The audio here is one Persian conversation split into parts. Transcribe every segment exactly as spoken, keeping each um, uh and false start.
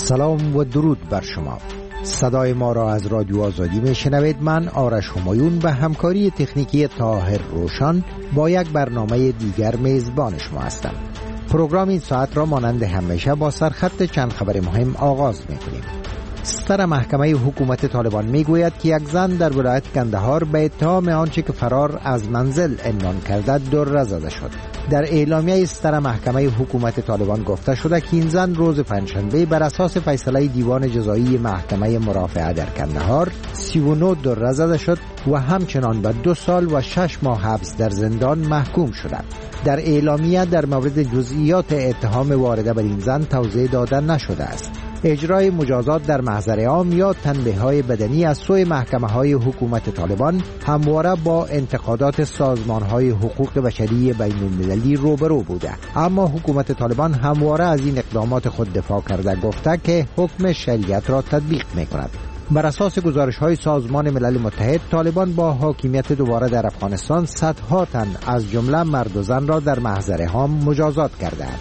سلام و درود بر شما. صدای ما را از رادیو آزادی میشنوید. من آرش همایون و همکاری تکنیکی طاهر روشن با یک برنامه دیگر میزبان شما هستم. پروگرام این ساعت را مانند همیشه با سرخط چند خبر مهم آغاز میکنیم. ستر محکمه حکومت طالبان میگوید که یک زن در ولایت کندهار به اتهام آنچه که فرار از منزل عنوان کرده دره زده شد. در اعلامیه ستر محکمه حکومت طالبان گفته شده که این زن روز پنجشنبه بر اساس فیصله دیوان جزایی محکمه مرافعه در کندهار سی و نه دره زده شد و همچنان به دو سال و شش ماه حبس در زندان محکوم شده. در اعلامیه در مورد جزئیات اتهام وارده بر این زن توضیح داده نشده است. اجرای مجازات در محضر عام یا تنبیه‌های بدنی از سوی محکمه‌های حکومت طالبان همواره با انتقادات سازمان‌های حقوق بشری بین‌المللی روبرو بوده، اما حکومت طالبان همواره از این اقدامات خود دفاع کرده، گفته که حکم شریعت را تطبیق می‌کند. بر اساس گزارش‌های سازمان ملل متحد، طالبان با حاکمیت دوباره در افغانستان صدها تن از جمله مرد و زن را در محضر عام مجازات کرده‌اند.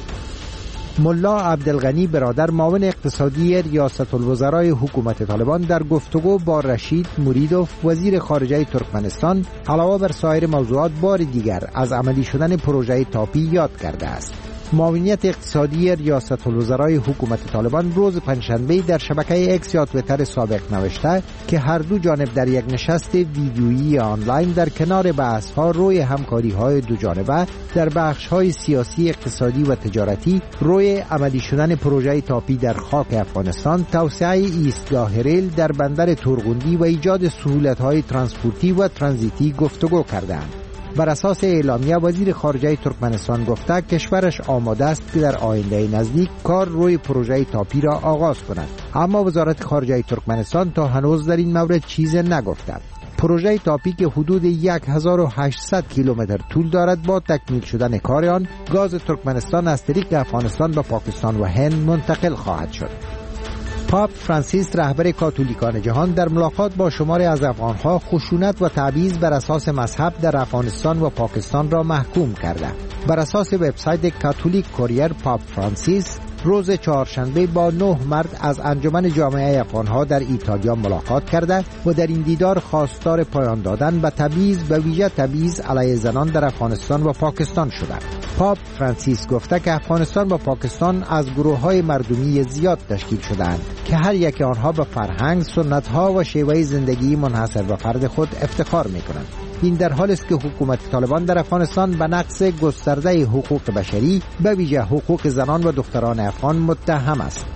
ملا عبدالغنی برادر، معاون اقتصادی ریاست الوزرای حکومت طالبان، در گفتگو با رشید موریدوف وزیر خارجه ترکمنستان علاوه بر سایر موضوعات بار دیگر از عملی شدن پروژه تاپی یاد کرده است. معاونیت اقتصادی ریاست الوزرای حکومت طالبان روز پنجشنبه در شبکه اکس یا تویتر سابق نوشته که هر دو جانب در یک نشست ویدیویی آنلاین در کنار بحث‌ها روی همکاری‌های دو جانبه در بخش‌های سیاسی، اقتصادی و تجارتی روی عملی شدن پروژه تاپی در خاک افغانستان، توسعه ایستگاه ریل در بندر تورغوندی و ایجاد سهولت‌های ترانسپورتی و ترانزیتی گفتگو کردند. بر اساس اعلامیه وزیر خارجه ترکمنستان گفته کشورش آماده است که در آینده نزدیک کار روی پروژه تاپی را آغاز کند، اما وزارت خارجه ترکمنستان تا هنوز در این مورد چیزی نگفته. پروژه تاپی که حدود هزار و هشتصد کیلومتر طول دارد، با تکمیل شدن کار آن گاز ترکمنستان از طریق افغانستان به پاکستان و هند منتقل خواهد شد. پاپ فرانسیس، رهبر کاتولیکان جهان، در ملاقات با شماری از افغانها خشونت و تبعیض بر اساس مذهب در افغانستان و پاکستان را محکوم کرده. بر اساس وبسایت کاتولیک کوریر، پاپ فرانسیس روز چهارشنبه با نه مرد از انجمن جامعه افغانها در ایتالیا ملاقات کرده و در این دیدار خواستار پایان دادن به تبعیض، به ویژه تبعیض علیه زنان در افغانستان و پاکستان شده. پاپ فرانسیس گفته که افغانستان و پاکستان از گروه‌های مردمی زیاد تشکیل شده‌اند که هر یک آنها به فرهنگ، سنت‌ها و شیوه زندگی منحصر به فرد خود افتخار می‌کنند. این در حالی است که حکومت طالبان در افغانستان به نقض گسترده حقوق بشری، به ویژه حقوق زنان و دختران افغان متهم است.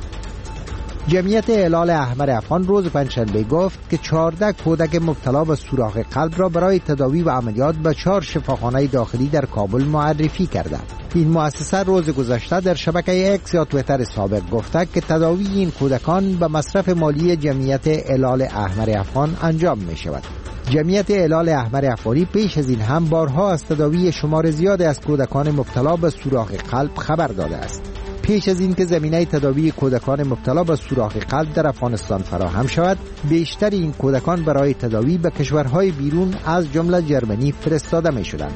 جمعیت هلال احمر افغان روز پنجشنبه گفت که چهارده کودک مبتلا به سوراخ قلب را برای تداوی و عملیات به چهار شفاخانه داخلی در کابل معرفی کرده. این مؤسسه روز گذشته در شبکه اکس یا تویتر سابق گفته که تداوی این کودکان به مصرف مالی جمعیت هلال احمر افغان انجام می شود. جمعیت هلال احمر افغانی پیش از این هم بارها از تداوی شمار زیاد از کودکان مبتلا به سوراخ قلب خبر داده است. پیش از این که زمینه تداوی کودکان مبتلا به سوراخ قلب در افغانستان فراهم شود، بیشتر این کودکان برای تداوی به کشورهای بیرون از جمله جرمنی فرستاده می شدند.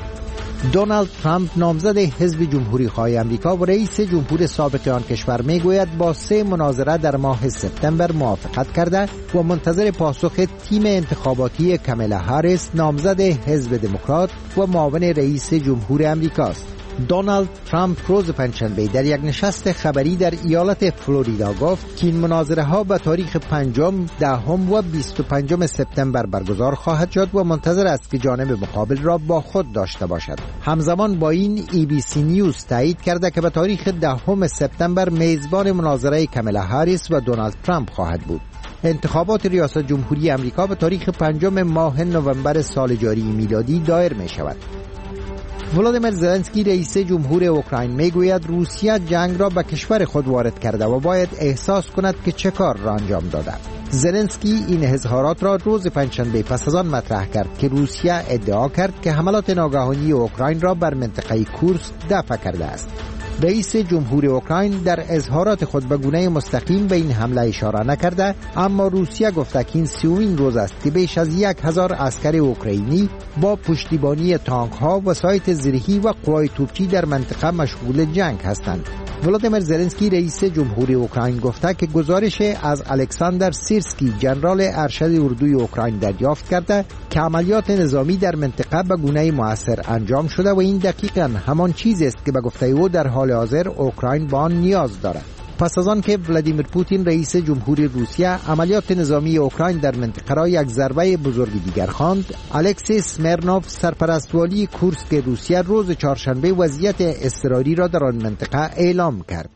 دونالد ترامپ، نامزد حزب جمهوری خواه امریکا و رئیس جمهور سابق آن کشور، میگوید با سه مناظره در ماه سپتامبر موافقت کرده و منتظر پاسخ تیم انتخاباتی کامالا هاریس، نامزد حزب دموکرات و معاون رئیس جمهور امریکاست. دونالد ترامپ روز پنجشنبه در یک نشست خبری در ایالت فلوریدا گفت که این مناظره ها به تاریخ پنجم، دهم و بیست و پنجم سپتامبر برگزار خواهد شد و منتظر است که جانب مقابل را با خود داشته باشد. همزمان با این ای بی سی نیوز تایید کرده که به تاریخ دهم سپتامبر میزبان مناظره کامالا هاریس و دونالد ترامپ خواهد بود. انتخابات ریاست جمهوری امریکا به تاریخ پنجم ماه نوامبر سال جاری میلادی دایر می شود. ولادیمیر زلنسکی، رئیس جمهور اوکراین، میگوید روسیه جنگ را به کشور خود وارد کرده و باید احساس کند که چه کار را انجام داده. زلنسکی این اظهارات را روز پنجشنبه پس از آن مطرح کرد که روسیه ادعا کرد که حملات ناگهانی اوکراین را بر منطقه کورسک دفع کرده است. رئیس جمهور اوکراین در اظهارات خود به گونه مستقیم به این حمله اشاره نکرده، اما روسیه گفته که این سیومین روز است که بیش از یک هزار عسکر اوکراینی با پشتیبانی تانک ها، وسایط زرهی و قوای توپچی در منطقه مشغول جنگ هستند. ولادیمیر زلنسکی رئیس جمهوری اوکراین گفته که گزارش از الکساندر سیرسکی ژنرال ارشد اردوی اوکراین دریافت کرده که عملیات نظامی در منطقه به گونه مؤثر انجام شده و این دقیقاً همان چیزی است که به گفته او در حال حاضر اوکراین به آن نیاز دارد. پس از آن که ولادیمیر پوتین رئیس جمهوری روسیه عملیات نظامی اوکراین در منطقه را یک ضربه بزرگ دیگر خواند، الکسی سمرنوف سرپرست والی کورسک روسیه روز چهارشنبه وضعیت اضطراری را در آن منطقه اعلام کرد.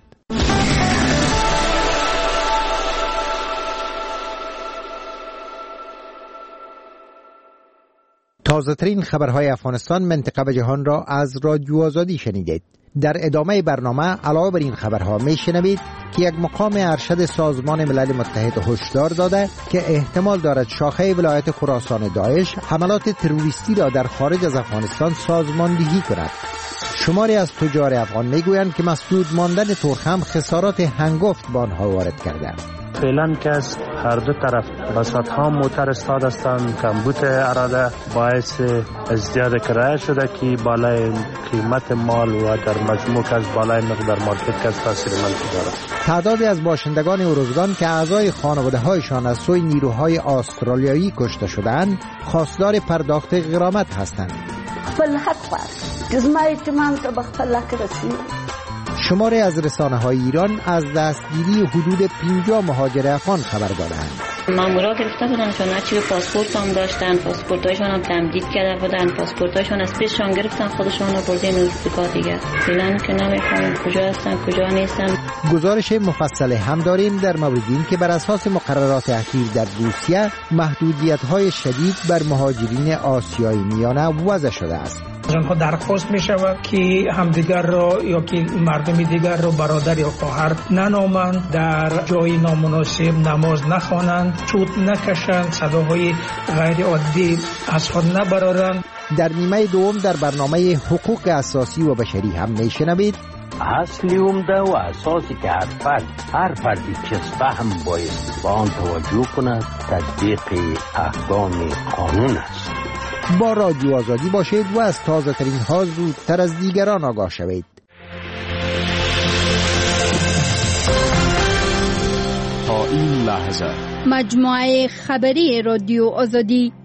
تازه ترین خبرهای افغانستان، منطقه و جهان را از رادیو آزادی شنیدید. در ادامه برنامه علاوه بر این خبرها میشنوید که یک مقام ارشد سازمان ملل متحد هشدار داده که احتمال دارد شاخه ولایت خراسان داعش حملات تروریستی را در خارج از افغانستان سازماندهی کند. شماری از تجار افغان میگویند که مسدود ماندن تورخم خسارات هنگفت به آنها وارد کرده. فعلا که از هر دو طرف بساط ها موتر استاد هستند، کمبود اراده باعث ازدیاد کرایه شده که بالای قیمت مال و در مجموع از بالای مقدار مارکت که از تاثیر منفی دارد. تعدادی از باشندگان اروزگان که اعضای خانواده هایشان از سوی نیروهای استرالیایی کشته شدند خواستار پرداخت غرامت هستند. خپل حق غواړي چې زما اطمینان ته به خپل حق رسیږي. شماری از رسانه‌های ایران از دستگیری حدود پنجاه مهاجر افغان خبر دادند. مامورا گرفته بودن چون هرچی پاسپورت هم داشتن، پاسپورتایشون هم تمدید کرده بودن، پاسپورتایشون از پیششان گرفتن خودشون رو بردن اروپا دیگه. فعلا که نمی‌فهمیم کجا هستن کجا نیستن. گزارش مفصل هم داریم در مورد این که بر اساس مقررات اخیر در روسیه محدودیت‌های شدید بر مهاجرین آسیایی میانه وضع شده است. آنها درخواست می شود که همدیگر را یا که مردم دیگر را برادر یا خواهر ننامند، در جای نامناسب نماز نخوانند، چوت نکشند، صداهای غیر عادی از خود نبرارند. در نیمه دوم در برنامه حقوق اساسی و بشری هم میشنوید اصلی عمده و اساسی که هر فرد هر فردی که فهم باید با آن توجه کند تطبیق احکام قانون است. با رادیو آزادی باشید و از تازه ترین ها زودتر از دیگران آگاه شوید. تا این لحظه مجموعه خبری رادیو آزادی.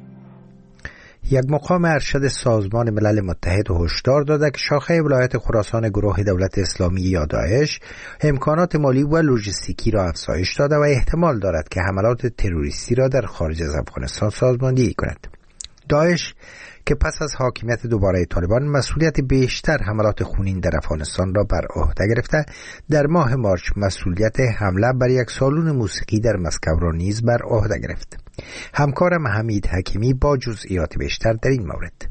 یک مقام ارشد سازمان ملل متحد هشدار داده که شاخه ولایت خراسان گروه دولت اسلامی یا داعش امکانات مالی و لوجستیکی را افزایش داده و احتمال دارد که حملات تروریستی را در خارج از افغانستان سازماندهی کند. داعش که پس از حاکمیت دوباره طالبان مسئولیت بیشتر حملات خونین در افغانستان را بر عهده گرفته، در ماه مارچ مسئولیت حمله بر یک سالن موسیقی در مسکو را نیز بر عهده گرفت. همکارم حمید حکیمی با جزئیات بیشتر در این مورد.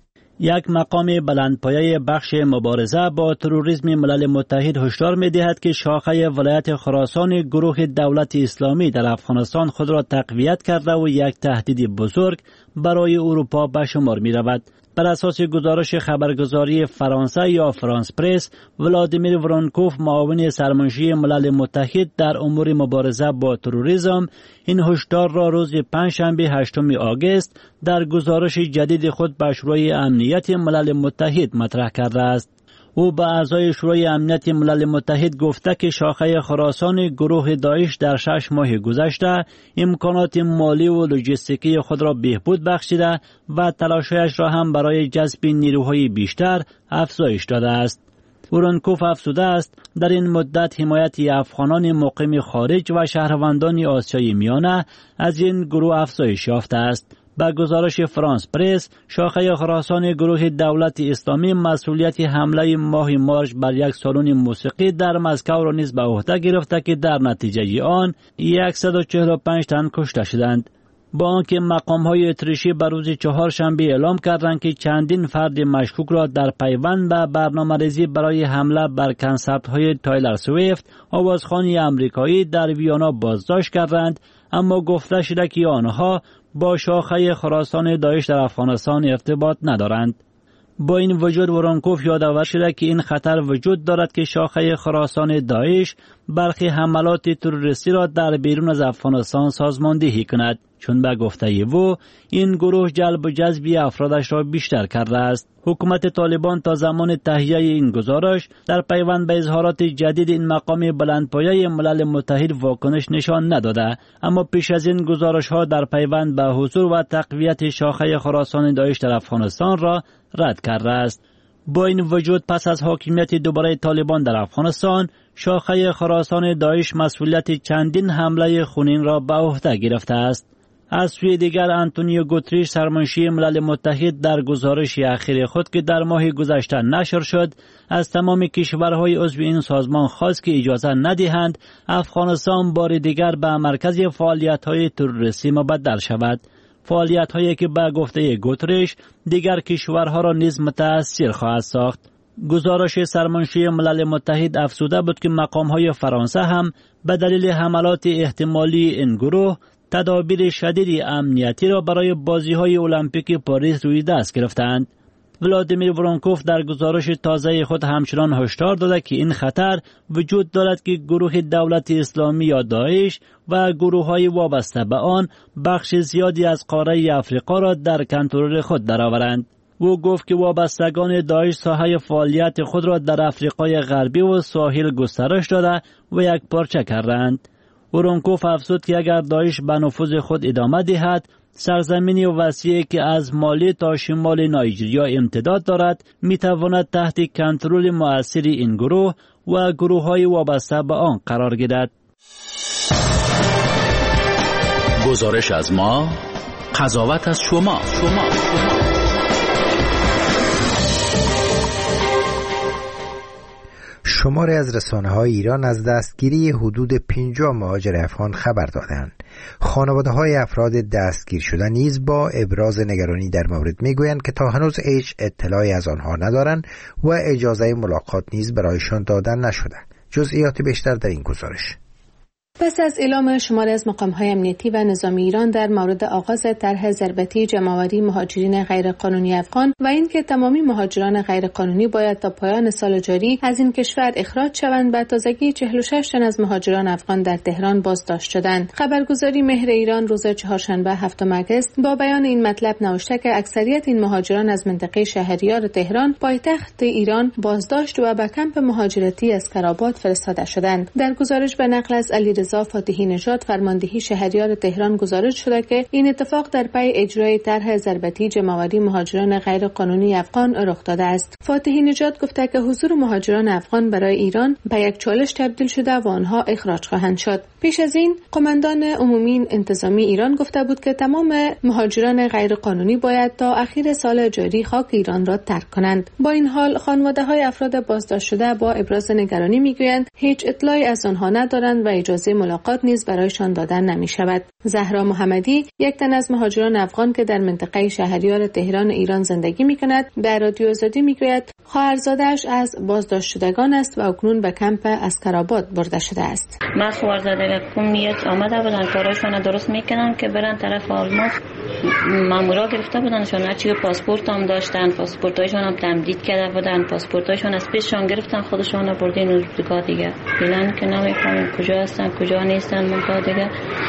یک مقام بلندپایه بخش مبارزه با تروریسم ملل متحد هشدار می‌دهد که شاخه ولایت خراسان گروه دولت اسلامی در افغانستان خود را تقویت کرده و یک تهدید بزرگ برای اروپا به شمار می‌رود. بر اساس گزارش خبرگزاری فرانسه یا فرانس پرس، ولادیمیر ورونکوف معاون سرمنشی ملل متحد در امور مبارزه با تروریسم این هشدار را روز پنجشنبه هشتم آگوست در گزارش جدید خود به شورای امنیت ملل متحد مطرح کرده است. او به اعضای شورای امنیت ملل متحد گفته که شاخه خراسان گروه داعش در شش ماه گذشته امکانات مالی و لوجستیکی خود را بهبود بخشیده و تلاشش را هم برای جذب نیروهای بیشتر افزایش داده است. ورونکوف افزوده است در این مدت حمایت افغانان مقیم خارج و شهروندان آسیای میانه از این گروه افزایش یافته است. با گزارش فرانس پرس، شاخه خراسان گروه دولت اسلامی مسئولیت حمله ماه مارچ بر یک سالن موسیقی در مسکو را نیز به عهده گرفته که در نتیجه آن صد و چهل و پنج تن کشته شدند. با آنکه مقام‌های اتریشی بر روز چهارشنبه اعلام کردند که چندین فرد مشکوک را در پیوند به برنامه‌ریزی برای حمله بر کنسرت‌های تایلر سویفت، آوازخوان آمریکایی در ویانا بازداشت کردند، اما گفته شده که آنها با شاخه خراسان داعش در افغانستان ارتباط ندارند. با این وجود ورونکوف یادآور شده که این خطر وجود دارد که شاخه خراسان داعش برخی حملات تروریستی را در بیرون از افغانستان سازماندهی کند. چون به گفته او این گروه جلب و جذب افرادش را بیشتر کرده است. حکومت طالبان تا زمان تهیه این گزارش در پیوند به اظهارات جدید این مقام بلندپایه ملل متحد واکنش نشان نداده، اما پیش از این گزارش ها در پیوند به حضور و تقویت شاخه خراسان داعش در افغانستان را رد کرده است. با این وجود پس از حاکمیت دوباره طالبان در افغانستان، شاخه خراسان داعش مسئولیت چندین حمله خونین را به عهده گرفته است. از سوی دیگر آنتونیو گوتریش سرمنشی ملل متحد در گزارش اخیر خود که در ماه گذشته نشر شد از تمام کشورهای عضو این سازمان خواست که اجازه ندهند افغانستان بار دیگر به مرکز فعالیت‌های تروریستی مبدل شود، فعالیت‌هایی که به گفته گوتریش دیگر کشورها را نیز متاثر خواهد ساخت. گزارش سرمنشی ملل متحد افزوده بود که مقام‌های فرانسه هم به دلیل حملات احتمالی این گروه تدابیر شدید امنیتی را برای بازی‌های المپیک پاریس روی دست گرفتند. ولادیمیر ورونکوف در گزارش تازه خود همچنان هشدار داده که این خطر وجود دارد که گروه دولت اسلامی یا داعش و گروه‌های وابسته به آن بخش زیادی از قاره افریقا را در کنترل خود درآورند. او گفت که وابستگان داعش ساحه فعالیت خود را در افریقای غربی و ساحل گسترش داده و یک پارچه کردند. ورونکوف افزود که اگر داعش به نفوذ خود ادامه دهد، سرزمینی وسیعی که از مالی تا شمال نایجریا امتداد دارد میتواند تحت کنترل مؤثر این گروه و گروه‌های وابسته به آن قرار گیرد. گزارش از ما، قضاوت از شما. شما. شماری از رسانه‌های ایران از دستگیری حدود پنجاه مهاجر افغان خبر دادند. خانواده‌های افراد دستگیر شده نیز با ابراز نگرانی در مورد میگویند که تا هنوز هیچ اطلاعی از آنها ندارند و اجازه ملاقات نیز برایشان داده نشده. جزئیات بیشتر در این گزارش. پس از اعلام شماری از مقام‌های امنیتی و نظامی ایران در مورد آغاز طرح ضربتی جمع‌آوری مهاجرین غیرقانونی افغان و اینکه تمامی مهاجران غیرقانونی باید تا پایان سال جاری از این کشور اخراج شوند، به تازگی چهل و شش تن از مهاجران افغان در تهران بازداشت شدند. خبرگزاری مهر ایران روز چهارشنبه هفتم آگوست با بیان این مطلب نوشته که اکثریت این مهاجران از منطقه شهریار تهران پایتخت ایران بازداشت و به کمپ مهاجرتی اسکرآباد فرستاده شدند. در گزارش به نقل از علی رضا فاتحی نژاد فرماندهی شهریار تهران گزارش شده که این اتفاق در پی اجرای طرح ضربتی جمع‌آوری مهاجران غیرقانونی افغان رخ داده است. فاتحی نژاد گفته که حضور مهاجران افغان برای ایران به یک چالش تبدیل شده و آنها اخراج خواهند شد. پیش از این قماندان عمومی انتظامی ایران گفته بود که تمام مهاجران غیرقانونی باید تا اخیر سال جاری خاک ایران را ترک کنند. با این حال خانواده‌های افراد بازداشت شده با ابراز نگرانی میگویند هیچ اطلاعی از آنها ندارند و اجازه ملاقات نیز برایشان داده نمی شود. زهرا محمدی، یک تن از مهاجران افغان که در منطقه شهریار تهران ایران زندگی می کند، به رادیو آزادی می گوید خواهرزاده‌اش از بازداشت شدگان است و اکنون به کمپ اسکرآباد برده شده است. ما خواهرزاده کمیت آمده بودن کارشون درست میکنن که برن طرف آلمان. مامورا گرفته بودنشون، هرچی پاسپورت هم داشتن، پاسپورتایشون هم تمدید کرده بودن، پاسپورتایشون از پیششان گرفتن خودشون رو بردن اونجا دیگه. فعلا که نمیفهمیم کجا هستن کجا نیستن. منتها دیگه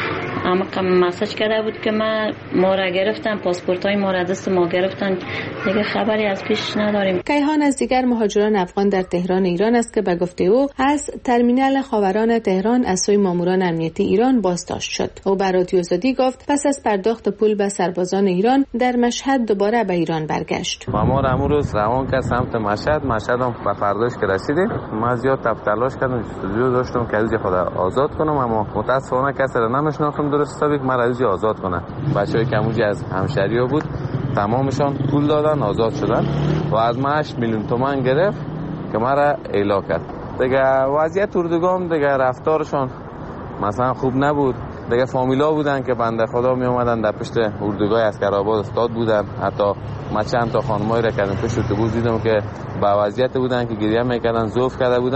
اما مسج کرده بود که ما ما را گرفتن، پاسپورتای ما را دست ما گرفتن، دیگه خبری از پیش نداریم. کیهان از دیگر مهاجران افغان در تهران ایران است که به گفته او از ترمینال خاوران تهران از سوی ماموران امنیتی ایران بازداشت شد. او به رادیو آزادی گفت پس از پرداخت پول به سربازان ایران در مشهد دوباره به ایران برگشت. مامور امروز روان که سمت مشهد، مشهد هم به فرداش که رسیدیم ما زیاد تلاش کردم، جستجو داشتم که از خود آزاد کنم، اما متاسفانه کسی را نمیشناختم درست حسابی که مرا از آزاد کنن. بچه‌ای که اونجا از همشهری‌ها بود تمامشان پول دادن آزاد شدن و از من هشت میلیون تومان گرفت که مرا ایلا کرد. دیگه وضعیت اردوگاه دیگه رفتارشون مثلا خوب نبود. دیگه فامیلا بودن که بنده خدا می اومدن در پشت اردوگاه اسکرآباد استاد بودن. حتی ما چند تا خانمایی را کردیم پشت اتوبوس دیدم که با وضعیت بودن که گریه میکردن، ذوف کرده بودن.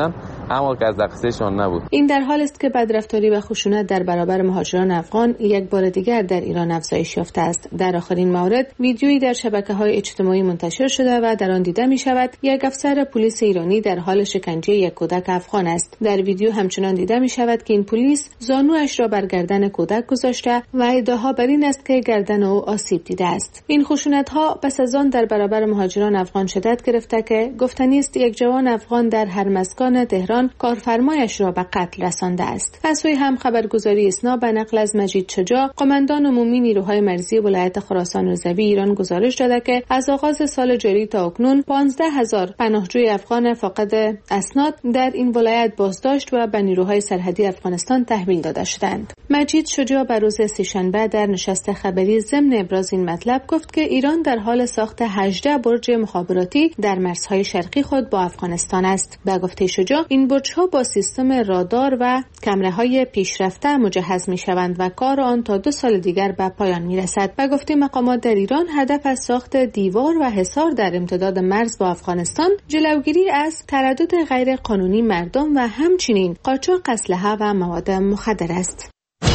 اما که از دقیقشان نبود. این در حال است که بدرفتاری و خشونت در برابر مهاجران افغان یک بار دیگر در ایران افزایش یافته است. در آخرین مورد ویدیویی در شبکه‌های اجتماعی منتشر شده و در آن دیده می‌شود یک افسر پلیس ایرانی در حال شکنجه یک کودک افغان است. در ویدیو همچنان دیده می‌شود که این پلیس زانویش را بر گردن کودک گذاشته و ادعا بر این است که گردن او آسیب دیده است. این خشونت‌ها پس از آن در برابر مهاجران افغان شدت گرفته که گفتنی است یک جوان افغان در هرمزگان تهران کارفرمایش را به قتل رسانده است. از سوی هم خبرگزاری اسنا به نقل از مجید شجاع قماندان عمومی نیروهای مرزی ولایت خراسان رضوی ایران گزارش داده که از آغاز سال جاری تا اکنون پانزده هزار پناهجوی افغان فاقد اسناد در این ولایت بازداشت و به نیروهای سرحدی افغانستان تحویل داده شدند. مجید شجاع بر روز سه‌شنبه در نشست خبری ضمن ابراز این مطلب گفت که ایران در حال ساخت هجده برج مخابراتی در مرزهای شرقی خود با افغانستان است. به گفته شجاع این برج‌ها با سیستم رادار و کامراهای پیشرفته مجهز می‌شوند و کار آن تا دو سال دیگر به پایان می‌رسد. به گفته مقامات در ایران هدف از ساخت دیوار و حصار در امتداد مرز با افغانستان جلوگیری از تردد غیر قانونی مردم و همچنین قاچاق اسلحه و مواد مخدر است.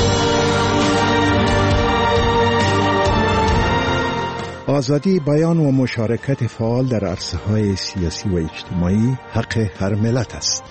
آزادی بیان و مشارکت فعال در عرصه‌های سیاسی و اجتماعی حق هر ملت است.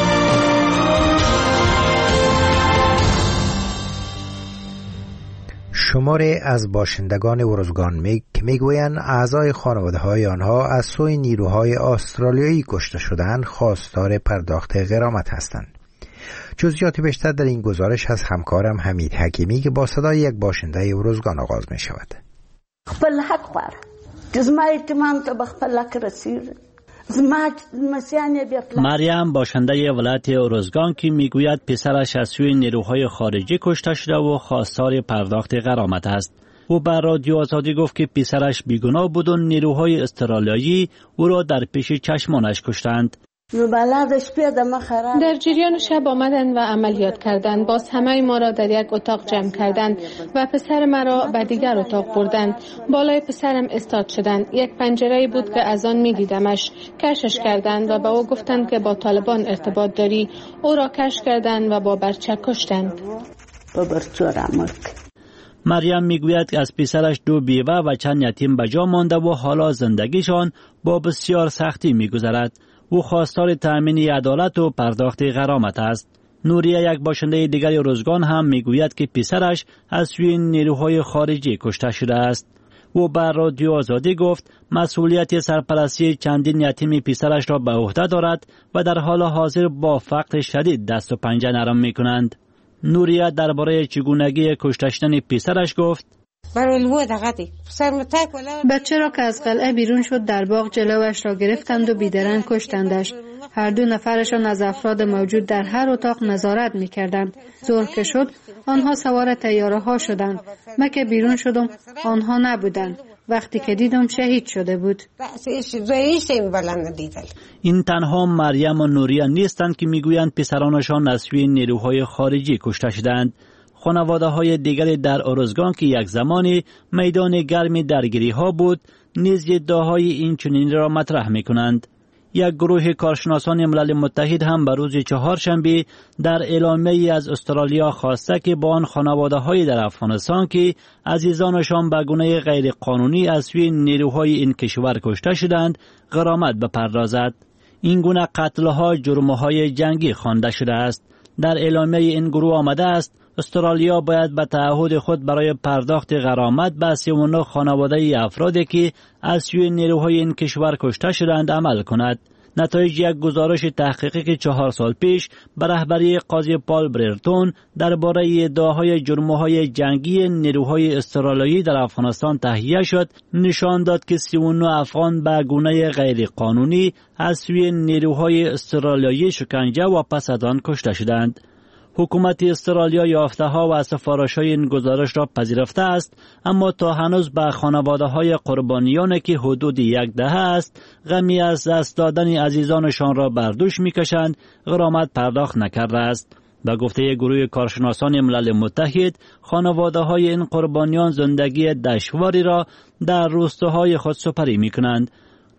شماری از باشندگان ارزگان می... که میگویند اعضای خانواده‌های آنها از سوی نیروهای استرالیایی کشته شدند خواستار پرداخت غرامت هستند. جزئیات بیشتر در این گزارش از همکارم حمید حکیمی که با صدای یک باشنده ارزگان آغاز می شود. خپل حق خوار زما اتمام ته بخپل حق رسید. مریم باشنده ولایت ارزگان که میگوید پسرش از سوی نیروهای خارجی کشته شده و خواستار پرداخت غرامت است. او به رادیو آزادی گفت که پسرش بیگناه بود و نیروهای استرالیایی او را در پیش چشمانش کشتند. در جریان شب آمدند و عملیات کردند. باز همه ما را در یک اتاق جمع کردند و پسر مرا به دیگر اتاق بردند. بالای پسرم استاد شدند. یک پنجره بود که از آن می دیدمش. کشش کردند و به او گفتند که با طالبان ارتباط داری. او را کش کردند و با برچه کشتند. مریم میگوید که از پسرش دو بیوه و چند یتیم به جا مانده و حالا زندگیشان با بسیار سختی میگذرد. او خواستار تأمین عدالت و پرداخت غرامت است. نوریه یک باشنده دیگر ارزگان هم میگوید که پسرش از سوی نیروهای خارجی کشته شده است. او بر رادیو آزادی گفت مسئولیت سرپرستی چندین یتیم پسرش را به عهده دارد و در حال حاضر با فقر شدید دست و پنجه نرم میکنند. نوریه درباره چگونگی کشته شدن پسرش گفت بچه را که از قلعه بیرون شد در باغ جلوش را گرفتند و بیدرنگ کشتندش. هر دو نفرشان از افراد موجود در هر اتاق نظارت میکردند. ظهر که شد آنها سوار طیاره ها شدند. من که بیرون شدم آنها نبودند. وقتی که دیدم شهید شده بود. این تنها مریم و نوریه نیستند که میگویند پسرانشان از سوی نیروهای خارجی کشته شدند. خانواده های دیگری در ارزگان که یک زمانی میدان گرم درگیری ها بود نیز ادعاهای این چنین را مطرح می کنند. یک گروه کارشناسان ملل متحد هم به روز چهارشنبه در اعلامیه‌ای از استرالیا خواسته که با آن خانواده های در افغانستان که عزیزانشان به گونه غیر قانونی از سوی نیروهای این کشور کشته شدند غرامت بپردازد. این گونه قتل‌ها جرم‌های جنگی خوانده شده است. در اعلامیه این گروه آمده است استرالیا باید به تعهد خود برای پرداخت غرامت به سی و نه خانواده افرادی که از سوی نیروهای این کشور کشته شدند عمل کند. نتایج یک گزارش تحقیقی که چهار سال پیش به رهبری قاضی پال بررتون درباره ادعاهای جرم‌های جنگی نیروهای استرالیایی در افغانستان تهیه شد نشان داد که سی و نه افغان به گونه غیر قانونی از سوی نیروهای استرالیایی شکنجه و پس از آن کشته شدند. حکومت استرالیا یافته‌ها و سفارش‌های این گزارش را پذیرفته است، اما تا هنوز به خانواده‌های قربانیانی که حدود یک دهه است غمی از دست دادن عزیزانشان را بر دوش می‌کشند غرامت پرداخت نکرده است. به گفته گروه کارشناسان ملل متحد خانواده‌های این قربانیان زندگی دشواری را در روستاهای خود سپری می‌کنند.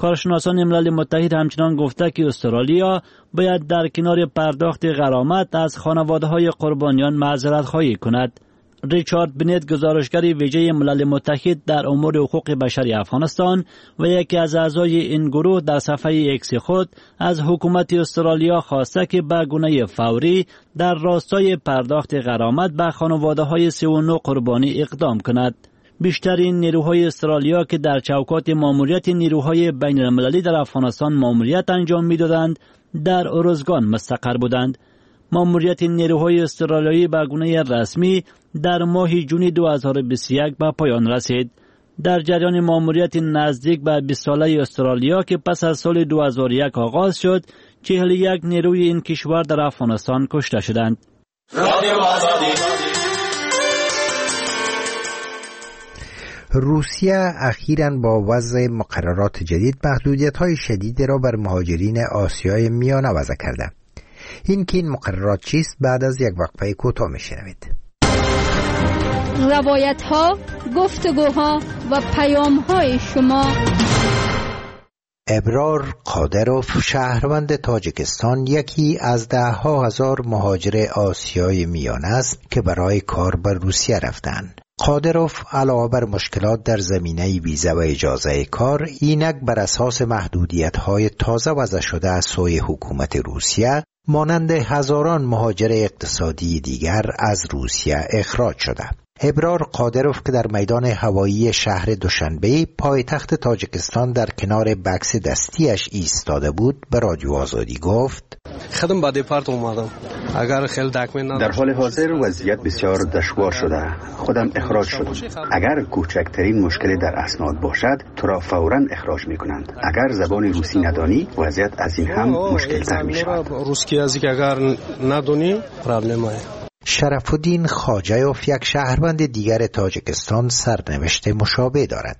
کارشناسان ملل متحد همچنان گفته که استرالیا باید در کنار پرداخت غرامت از خانواده‌های قربانیان معذرت خواهی کند. ریچارد بنت، گزارشگر ویژه ملل متحد در امور حقوق بشری افغانستان و یکی از اعضای این گروه، در صفحه اکس خود از حکومت استرالیا خواسته که به گونه فوری در راستای پرداخت غرامت به خانواده‌های سی و نه قربانی اقدام کند. بیشترین نیروهای استرالیا که در چوکات ماموریت نیروهای بین المللی در افغانستان ماموریت انجام می‌دادند، در ارزگان مستقر بودند. ماموریت نیروهای استرالیایی به گونه رسمی در ماه جون دو هزار و بیست و یک به پایان رسید. در جریان ماموریت نزدیک به بیست ساله استرالیا که پس از سال دو هزار و یک آغاز شد، چهل و یک نیروی این کشور در افغانستان کشته شدند. روسیه اخیراً با وضع مقررات جدید محدودیت‌های شدیدی را بر مهاجرین آسیای میانه وضع کرده. این که این مقررات چیست بعد از یک وقفه کوتاه میشنوید. روایت‌ها، گفتگوها و پیام‌های شما. ابرار قادروف، شهروند تاجیکستان، یکی از ده ها هزار مهاجر آسیای میانه است که برای کار به روسیه رفتند. قادروف علاوه بر مشکلات در زمینه ویزا و اجازه کار، اینک بر اساس محدودیت‌های تازه وضع شده از سوی حکومت روسیه مانند هزاران مهاجر اقتصادی دیگر از روسیه اخراج شده. ابرار قادروف که در میدان هوایی شهر دوشنبه پایتخت تاجیکستان در کنار بکس دستیش ایستاده بود به رادیو آزادی گفت: خدم با دیپارت اومدم. اگر خیلی دکمه در حال حاضر وضعیت بسیار دشوار شده. خودم اخراج شدم. اگر کوچکترین مشکلی در اسناد باشد تو را فوراً اخراج میکنند. اگر زبان روسی ندانی وضعیت از این هم مشکل تر می شود. روسی از یک اگر ندانی پرابلم است. شرف الدین خاجیوف، یک شهروند دیگر تاجیکستان، سرنوشت مشابه دارد.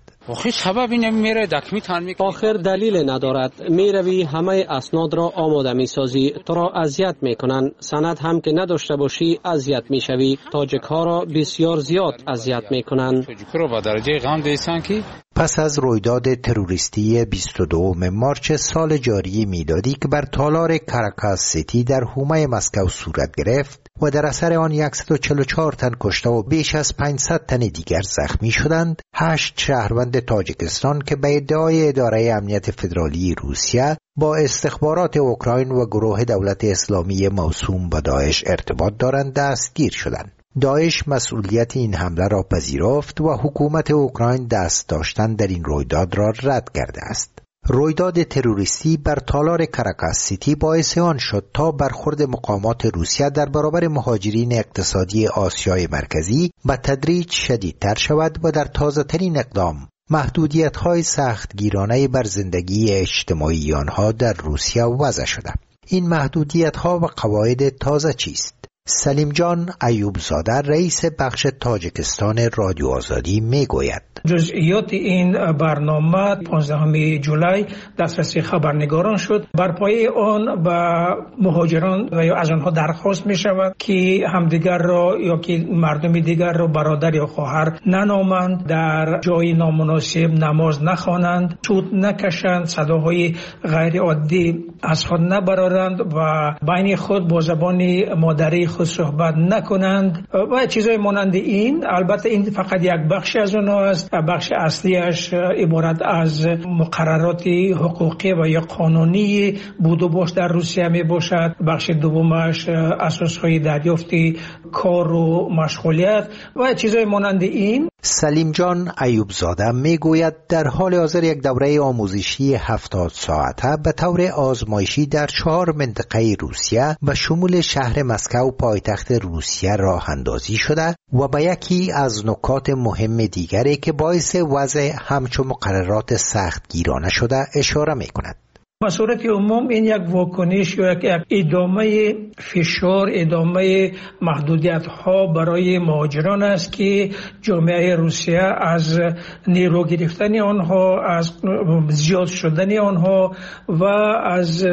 آخر دلیل ندارد. میروی همه اسناد را آماده میسازی، تو را اذیت میکنن. سند هم که نداشته باشی اذیت میشوی. تاجیک ها را بسیار زیاد اذیت میکنن. پس از رویداد تروریستی بیست و دوم مارچ سال جاری میلادی که بر تالار کاراکاس سیتی در حومه مسکو صورت گرفت و در اثر آن صد و چهل و چهار تن کشته و بیش از پانصد تن دیگر زخمی شدند، هشت شهروند تاجیکستان که به ادعای اداره امنیت فدرالی روسیه با استخبارات اوکراین و گروه دولت اسلامی موسوم به داعش ارتباط دارند دستگیر شدند. داعش مسئولیت این حمله را پذیرفت و حکومت اوکراین دست داشتن در این رویداد را رد کرده است. رویداد تروریستی بر تالار کاراکاس سیتی باعث آن شد تا برخورد مقامات روسیه در برابر مهاجرین اقتصادی آسیای مرکزی به تدریج شدیدتر شود و در تازه‌ترین اقدام محدودیت‌های سختگیرانه بر زندگی اجتماعی آنها در روسیه وضع شده. این محدودیت‌ها و قواعد تازه چیست؟ سلیم جان ایوب زاده، رئیس بخش تاجیکستان رادیو آزادی میگوید: جزئیات این برنامه پانزدهم جولای دسترسی خبرنگاران شد. بر پایه آن به مهاجران و یا از آنها درخواست می شود که همدیگر را یا که مردم دیگر را برادر یا خواهر ننامند، در جای نامناسب نماز نخوانند، سود نکشند، صداهای غیر عادی از خود نبرارند و بین خود با زبان مادری خود صحبت نکنند و چیزهای مانند این. البته این فقط یک بخش از اونها است. بخش اصلیش عبارت از مقررات حقوقی و یا قانونی بود و باش در روسیه می باشد. بخش دومش اساسهای دریافت کار و مشغولیت و چیزهای مانند این. سلیم جان ایوب زاده می گوید در حال حاضر یک دوره آموزشی هفتاد ساعته به طور آزمایشی در چهار منطقه روسیه و شمول شهر مسکو پایتخت روسیه راه اندازی شده و به یکی از نکات مهم دیگری که باعث وضع همچون مقررات سختگیرانه شده اشاره می کند. به صورت عموم این یک واکنش یا یک ادامه فشار، ادامه محدودیت ها برای مهاجران است که جامعه روسیه از نیرو گرفتن آنها، از زیاد شدن آنها و از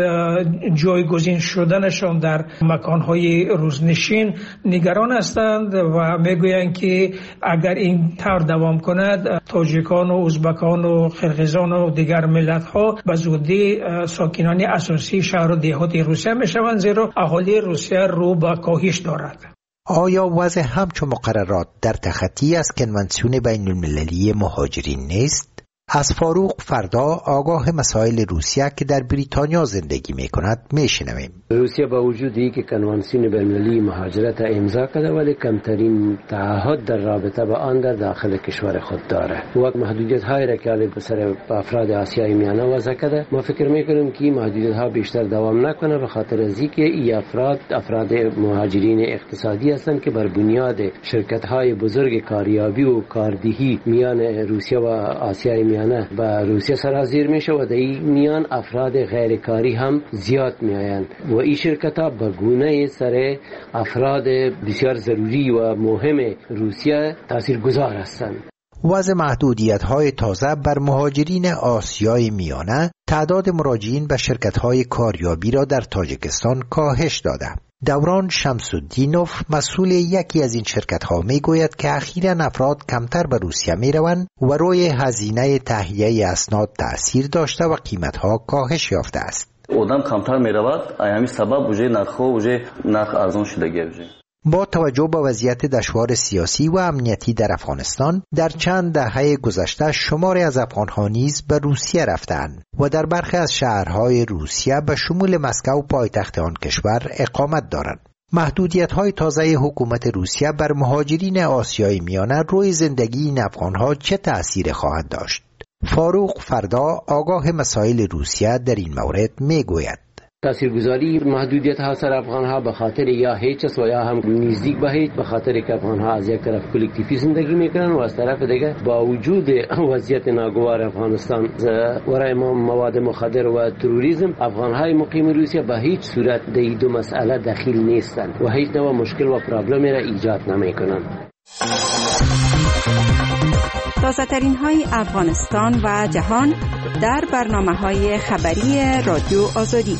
جایگزین شدنشان در مکانهای روزنشین نگران هستند و میگویند که اگر این طور دوام کند تاجیکان و ازبکان و قرقیزان و دیگر ملت ها به زودی ساکنان اساسی شهر و دهات روسیه میشوند، زیرا اهالی روسیه رو به کاهش دارد. آیا وضع همچون مقررات در تخطی از کنوانسیون بین المللی مهاجرین نیست؟ از فاروق فردا آگاه مسائل روسیه که در بریتانیا زندگی می کند می شنویم. روسیه با وجود اینکه کنوانسیون بین المللی مهاجرت امضا کرده ولی کمترین تعهد در رابطه با آن در داخل کشور خود داره. وقت محدودیت هایی را که به سر افراد آسیای میانه وضع کرده، ما فکر می کنیم که محدودیت ها بیشتر دوام نکنه، به خاطر از اینکه این افراد افراد مهاجرین اقتصادی هستند که بر بنیاد شرکت های بزرگ کاریابی و کاردهی میان روسیه و آسیای میانه با روسیه سرازیر میشه و در این میان افراد غیرکاری هم زیاد میآیند و این شرکت ها به گونه سر افراد بسیار ضروری و مهم روسیه تاثیرگذار هستند. وضع محدودیت های تازه بر مهاجرین آسیای میانه تعداد مراجعین به شرکت های کاریابی را در تاجیکستان کاهش داده. دوران شمس‌الدینوف مسئول یکی از این شرکت ها می گوید که اخیراً افراد کمتر به روسیه می روند و روی هزینه تهیه اسناد تأثیر داشته و قیمت ها کاهش یافته است. آدم کمتر می رود، همین سبب وجه نرخ وجه نرخ ارزان شدگی وجه. با توجه به وضعیت دشوار سیاسی و امنیتی در افغانستان، در چند دهه گذشته شماری از افغان‌ها نیز به روسیه رفتند و در برخی از شهرهای روسیه به شمول مسکو پایتخت آن کشور اقامت دارند. محدودیت‌های تازه حکومت روسیه بر مهاجرین آسیای میانه روی زندگی این افغان‌ها چه تأثیری خواهد داشت؟ فاروق فردا آگاه مسائل روسیه در این مورد می‌گوید. تاثیرگذاری محدودیت ها سر افغان ها به خاطر یا هیچ است و یا هم نزدیک به هیچ، به خاطر که افغان ها از یک طرف کلکتیفی زندگی میکنن و از طرف دیگه با وجود وضعیت ناگوار افغانستان ورای مواد مخدر و تروریسم، افغان های مقیم روسیه به هیچ صورت در این دو مسئله دخیل نیستند و هیچ نوع مشکل و پرابلمی را ایجاد نمیکنند. تازه ترین های افغانستان و جهان در برنامه های خبری رادیو آزادی.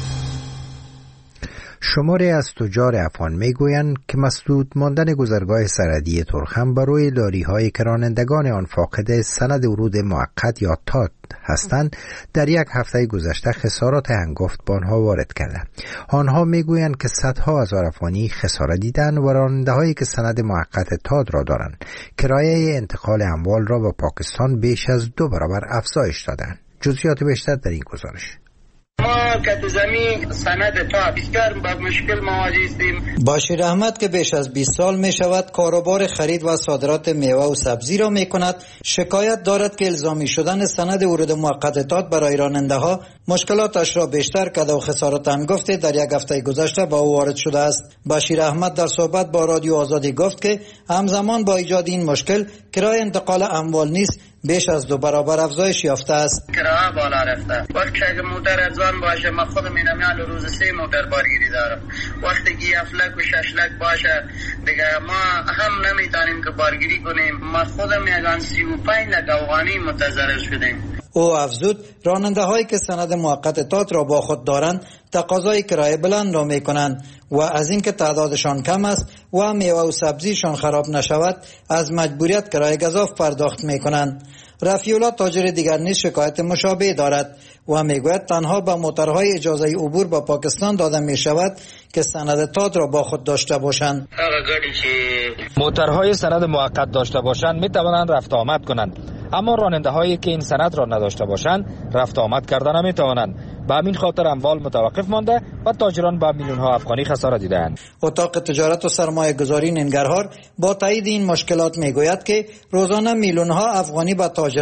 شماری از تجار افغان میگویند که مسدود ماندن گذرگاه سرحدی ترخم برای لاری‌های که رانندگان آن فاقد سند ورود موقت یا تات هستند در یک هفته گذشته خسارات هنگفت به آنها وارد کرده. آنها میگویند که صدها هزار افغانی خسارت دیدند و راننده‌هایی که سند موقت تات را دارند کرایه انتقال اموال را به پاکستان بیش از دو برابر افزایش دادند. جزئیات بیشتر در این گزارش. ما که زمین سند تا بسیار با مشکل مواجه هستیم. باشیر احمد که بیش از بیست سال می شود کاروبار خرید و صادرات میوه و سبزی را می کند، شکایت دارد که الزامی شدن سند ورود موقت تات برای راننده ها مشکلاتش را بیشتر کرده و خسارات هنگفت در یک هفته گذشته با او وارد شده است. باشیر احمد در صحبت با رادیو آزادی گفت که همزمان با ایجاد این مشکل کرایه انتقال اموال نیز بیش از دو برابر افزایش یافته است. کرایه بالا رفته. وقتی که موتر ارزان باشه، ما خودم اینم روز سه موتر بارگیری دارم. وقتی که افلک و ششلک باشه دیگه ما هم نمیتونیم که بارگیری کنیم. ما خودم یگان سی و پنج لک افغانی متضرر شدیم. او افزود راننده هایی که سند موقت تات را با خود دارند تقاضای کرایه بلند را می کنند و از اینکه تعدادشان کم است و میوه و سبزیشان خراب نشود از مجبوریت کرایه گزاف پرداخت می کنند. رفیع‌الله تاجر دیگر نیز شکایت مشابه دارد و میگوید تنها به موترهای اجازه عبور به پاکستان داده می شود که سند تات را با خود داشته باشند. موترهای سند موقت داشته باشند می توانند رفت آمد کنند، اما راننده هایی که این سند را نداشته باشند رفت آمد کردن نمی توانند. به همین خاطر اموال متوقف مانده و تاجران با میلیون ها افغانی خسارت دیدند. اتاق تجارت و سرمایه گذاری ننگرهار با تایید این مشکلات می گوید که روزانه میلیون ها افغانی به تاجران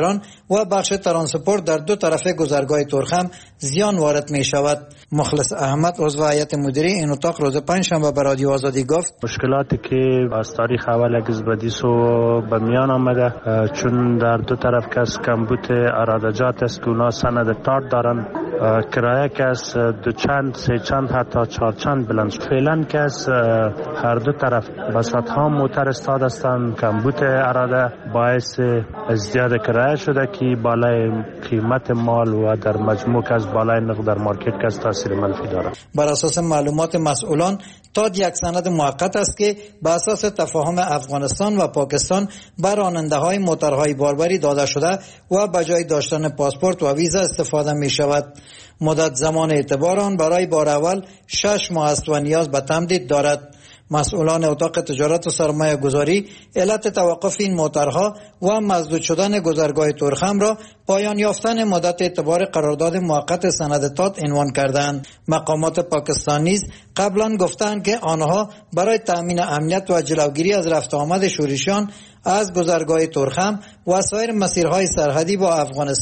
و بخش ترانسپورت در دو طرف گذرگاه ترخم زیان وارد می شود. مخلص احمد عضو هیئت مدیره این اتاق روز پنجشنبه به رادیو آزادی گفت مشکلاتی که از تاریخ اول اگزبدیسو به میان آمده چون در دو طرف کس کمبود ارادجات است که اونا سند تارت دارن، کرایه کس دو چند سه چند حتی چهار چند بلند. فعلا کس هر دو طرف بساط ها موتر استاد هستند، کمبود اراده باعث ازدیاد کرایه شده که بالای قیمت مال و در مجموع کس بالای نرخ در مارکت کس تاثیر منفی دارد. بر اساس معلومات مسئولان تاد یک سند موقت است که به اساس تفاهم افغانستان و پاکستان بر راننده های موترهای باربری داده شده و به جای داشتن پاسپورت و ویزا استفاده می شود. مدت زمان اعتبار آن برای بار اول شش ماه است و نیاز به تمدید دارد. مسئولان اتاق تجارت و سرمایه گذاری علت توقف این موترها و مسدود شدن گذرگاه ترخم را پایان یافتن مدت اعتبار قرارداد موقت سند تات عنوان کردند. مقامات پاکستان نیز قبلا گفتند که آنها برای تأمین امنیت و جلوگیری از رفت آمد شورشیان از گذرگاه ترخم و سایر مسیرهای سرحدی با افغانستان